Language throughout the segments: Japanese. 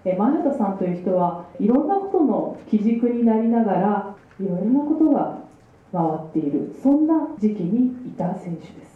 前畑さんという人はいろんなことの基軸になりながらいろいろなことが回っている、そんな時期にいた選手です。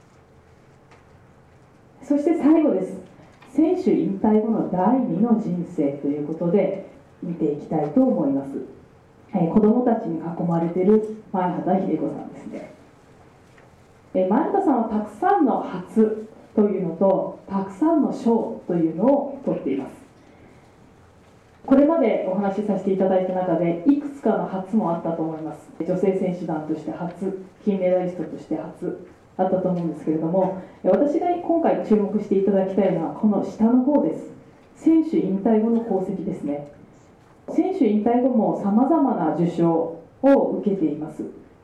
そして最後です。選手引退後の第二の人生ということで見ていきたいと思います。子どもたちに囲まれている前畑秀子さんですね。前畑さんはたくさんの初というのとたくさんの賞というのを取っています。これまでお話しさせていただいた中でいくつかの初もあったと思います。女性選手団として初、金メダリストとして初あったと思うんですけれども、私が今回注目していただきたいのはこの下の方です。選手引退後の功績ですね。選手引退後もさまざまな受賞を受けています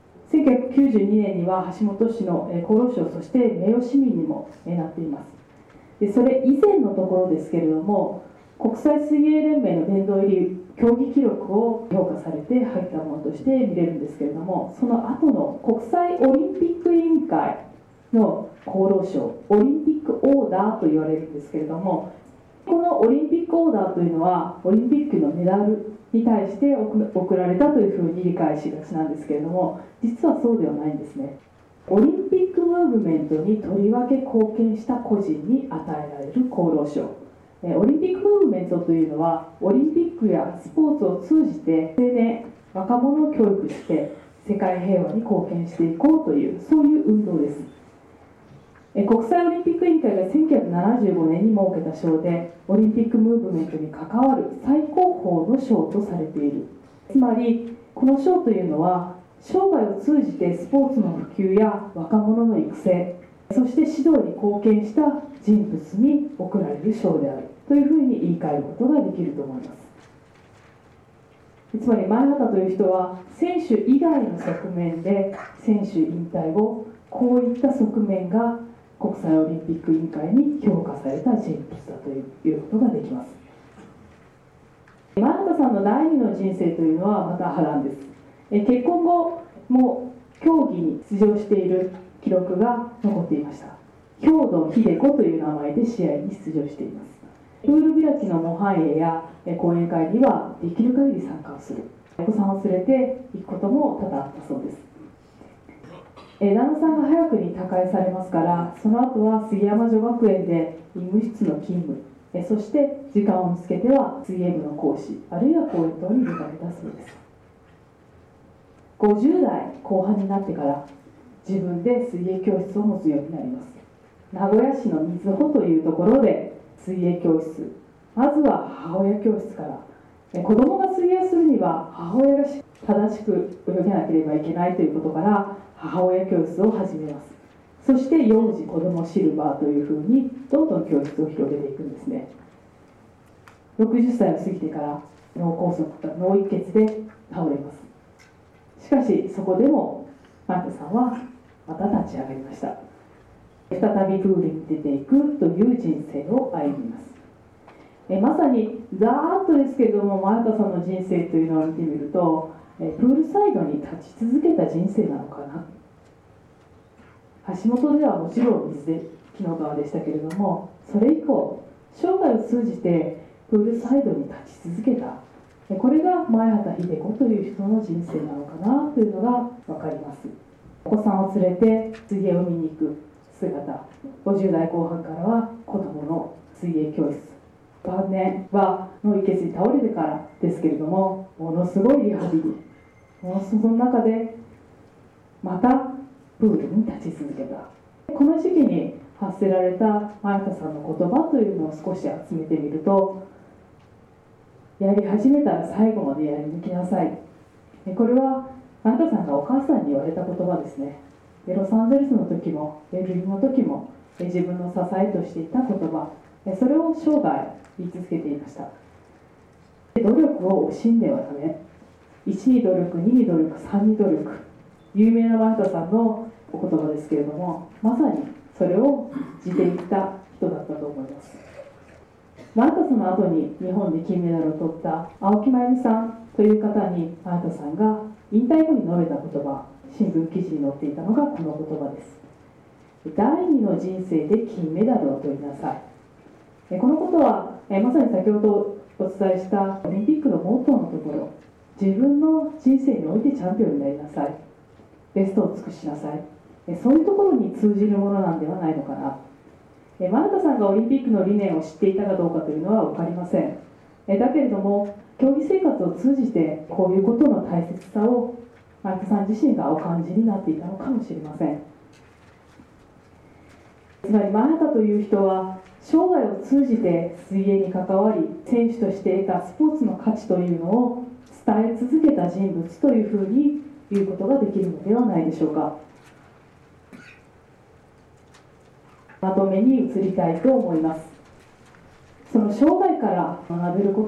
。1992年には橋本市の厚労省、そして名誉市民にもなっています。でそれ以前のところですけれども、国際水泳連盟の殿堂入り競技記録を評価されて入ったものとして見れるんですけれども、その後の国際オリンピック委員会の厚労省オリンピックオーダーと言われるんですけれども、このオリンピックオーダーというのはオリンピックのメダルに対して贈られたというふうに理解しがちなんですけれども、実はそうではないんですね。オリンピックムーブメントにとりわけ貢献した個人に与えられる厚労省。オリンピックムーブメントというのはオリンピックやスポーツを通じて青年若者を教育して世界平和に貢献していこうという、そういう運動です。国際オリンピック委員会が1975年に設けた賞でオリンピックムーブメントに関わる最高峰の賞とされている。つまりこの賞というのは生涯を通じてスポーツの普及や若者の育成、そして指導に貢献した人物に贈られる賞であるというふうに言い換えることができると思います。つまり前畑という人は選手以外の側面で選手引退後、こういった側面が国際オリンピック委員会に評価された人物だということができます。前畑さんの第二の人生というのはまた波乱です。結婚後も競技に出場している記録が残っていました。兵藤秀子という名前で試合に出場しています。プール開きの模範泳や講演会にはできる限り参加をする。お子さんを連れて行くことも多々あったそうです。旦那さんが早くに他界されますから、その後は杉山女学園で医務室の勤務、そして時間を見つけては水泳部の講師、あるいは講演等に出かけたそうです。50代後半になってから自分で水泳教室を持つようになります。名古屋市の瑞穂というところで水泳教室、まずは母親教室から。子供が水泳するには母親が正しく泳げなければいけないということから母親教室を始めます。そして幼児子どもシルバーというふうにどんどん教室を広げていくんですね。60歳を過ぎてから脳梗塞、脳一血で倒れます。しかしそこでも前畑さんはまた立ち上がりました。再びプールに出ていくという人生を歩みます。まさにざーっとですけれども、前畑さんの人生というのを見てみるとプールサイドに立ち続けた人生なのかな。橋本ではもちろん水で紀の川でしたけれども、それ以降生涯を通じてプールサイドに立ち続けた、これが前畑秀子という人の人生なのかなというのが分かります。お子さんを連れて水泳を見に行く姿、50代後半からは子どもの水泳教室、晩年は脳一血に倒れてからですけれども、ものすごいリハビリ、その中でまたプールに立ち続けた。この時期に発せられた前畑さんの言葉というのを少し集めてみると、やり始めたら最後までやり抜きなさい。これは前畑さんがお母さんに言われた言葉ですね。ロサンゼルスの時もベルリンの時も自分の支えとしていた言葉、それを生涯言い続けていました。努力を惜しんではダメ、1に努力、2に努力、3に努力、有名な前畑さんのお言葉ですけれども、まさにそれを地で言った人だったと思います。前畑さんの後に日本で金メダルを取った青木真由美さんという方に前畑さんが引退後に述べた言葉、新聞記事に載っていたのがこの言葉です。第二の人生で金メダルを取りなさい。このことはまさに先ほどお伝えしたオリンピックのモットーのところ、自分の人生においてチャンピオンになりなさい、ベストを尽くしなさい、そういうところに通じるものなんではないのかな。前畑さんがオリンピックの理念を知っていたかどうかというのは分かりません。だけれども競技生活を通じてこういうことの大切さを前畑さん自身がお感じになっていたのかもしれません。つまり前畑という人は生涯を通じて水泳に関わり、選手として得たスポーツの価値というのを伝え続けた人物というふうに言うことができるのではないでしょうか。まとめに移りたいと思います。その生涯から学べること、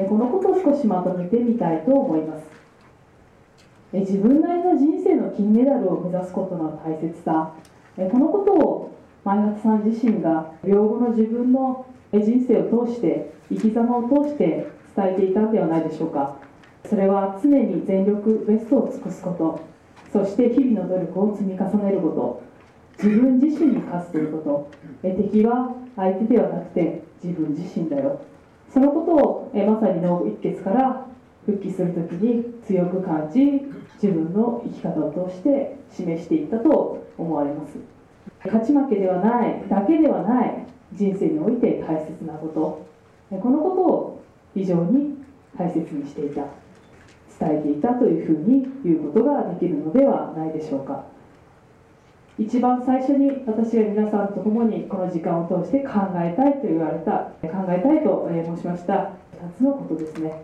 このことを少しまとめてみたいと思います。自分なりの人生の金メダルを目指すことの大切さ、このことを前畑さん自身が病後の自分の人生を通して、生き様を通して伝えていたのではないでしょうか。それは常に全力ベストを尽くすこと、そして日々の努力を積み重ねること、自分自身に勝つということ、敵は相手ではなくて自分自身だよ、そのことをまさに脳一血から復帰するときに強く感じ、自分の生き方を通して示していったと思われます。勝ち負けではないだけではない人生において大切なこと、このことを非常に大切にしていた、伝えていたというふうに言うことができるのではないでしょうか。一番最初に私が皆さんと共にこの時間を通して考えたいと言われた、考えたいと申しました2つのことですね。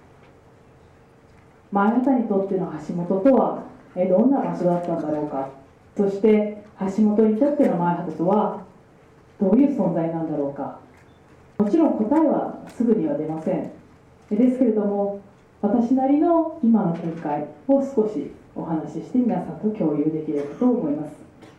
前畑にとっての橋本とはどんな場所だったんだろうか、そして橋本にとっての前畑とはどういう存在なんだろうか。もちろん答えはすぐには出ません。ですけれども、私なりの今の見解を少しお話しして皆さんと共有できればと思います。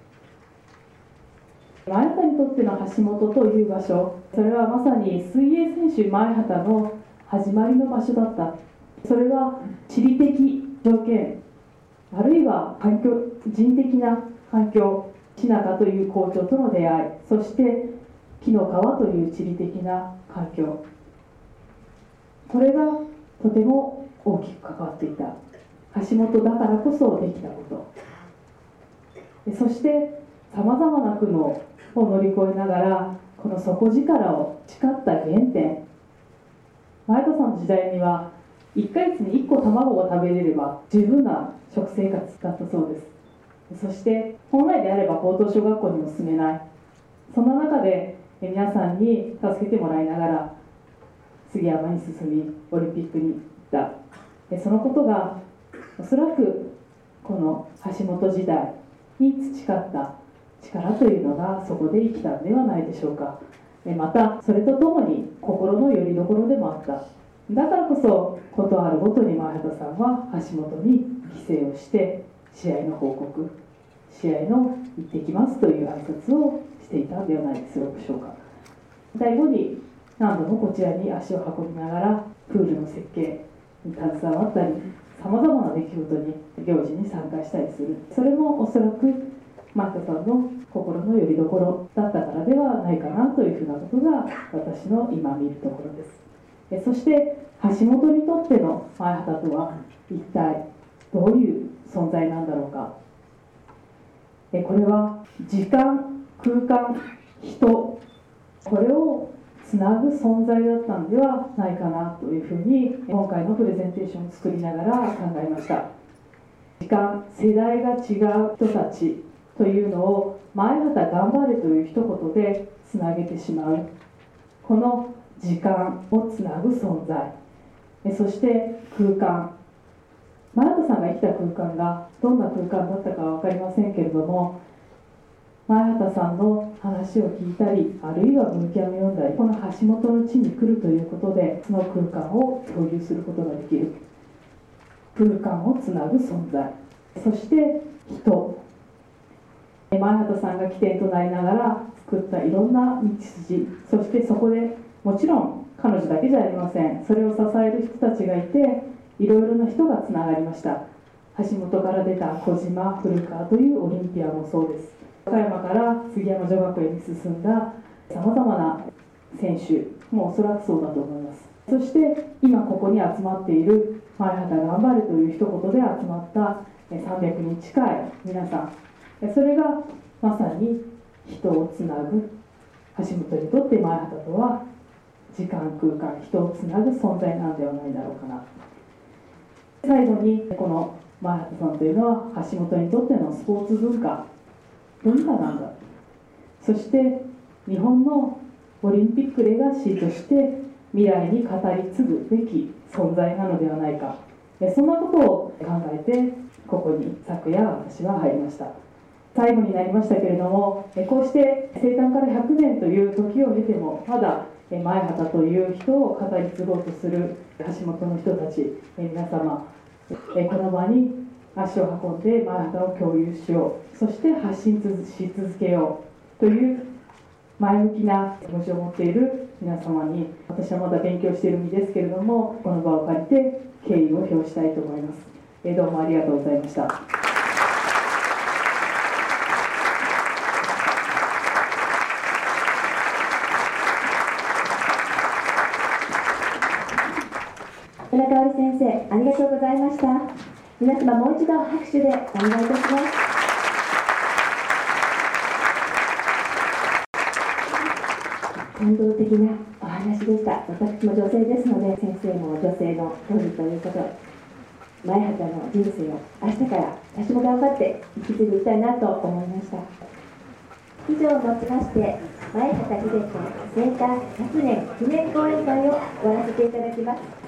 前畑にとっての橋本という場所、それはまさに水泳選手前畑の始まりの場所だった。それは地理的条件、あるいは環境、人的な環境、日中という校長との出会い、そして紀の川という地理的な環境、これがとても大きく関わっていた。橋本だからこそできたこと、そしてさまざまな苦悩を乗り越えながらこの底力を誓った原点、前田さんの時代には1ヶ月に1個卵を食べれれば十分な食生活だったそうです。そして本来であれば高等小学校にも進めない、そんな中で皆さんに助けてもらいながら杉山に進みオリンピックに行った。そのことがおそらくこの橋本時代に培った力というのがそこで生きたのではないでしょうか。またそれとともに心の拠り所でもあった。だからこそことあるごとに前畑さんは橋本に帰省をして試合の報告、試合の行ってきますという挨拶をしていたのではないでしょうか。最後に何度もこちらに足を運びながらプールの設計に携わったり、さまざまな出来事に行事に参加したりする、それもおそらく前畑さんの心の拠り所だったからではないかなというふうなことが私の今見るところです。そして橋本にとっての前畑とは一体どういう存在なんだろうか。これは時間、空間、人、これをつなぐ存在だったのではないかなというふうに今回のプレゼンテーションを作りながら考えました。時間、世代が違う人たちというのを前畑頑張れという一言でつなげてしまう、この時間をつなぐ存在、そして空間、前畑さんが生きた空間がどんな空間だったかは分かりませんけれども、前畑さんの話を聞いたり、あるいは文献を読んだり、この橋本の地に来るということでその空間を共有することができる。空間をつなぐ存在、そして人、前畑さんが起点となりながら作ったいろんな道筋、そしてそこでもちろん彼女だけじゃありません。それを支える人たちがいて、いろいろな人がつながりました。橋本から出た小島、古川というオリンピアンもそうです。岡山から杉山女学園に進んださまざまな選手もおそらくそうだと思います。そして今ここに集まっている前畑頑張るという一言で集まった300人近い皆さん、それがまさに人をつなぐ、橋本にとって前畑とは時間空間、人をつなぐ存在なんではないだろうかな。最後にこの前畑さんというのは橋本にとってのスポーツ文化なんだ、そして日本のオリンピックレガシーとして未来に語り継ぐべき存在なのではないか、そんなことを考えてここに昨夜私は入りました。最後になりましたけれども、こうして生誕から100年という時を経てもまだ前畑という人を語り継ごうとする橋本の人たち、皆様、この場に足を運んで前畑を共有しよう、そして発信し続けようという前向きな気持ちを持っている皆様に、私はまだ勉強している身ですけれども、この場を借りて敬意を表したいと思います。どうもありがとうございました。 村香織先生、ありがとうございました。皆様もう一度拍手でお願いいたします。感動的なお話でした。私も女性ですので、先生も女性の当時ということで、前畑の人生を明日から私も頑張って引き継いでいきたいなと思いました。以上をもちまして、前畑秀子生誕100年記念講演会を終わらせていただきます。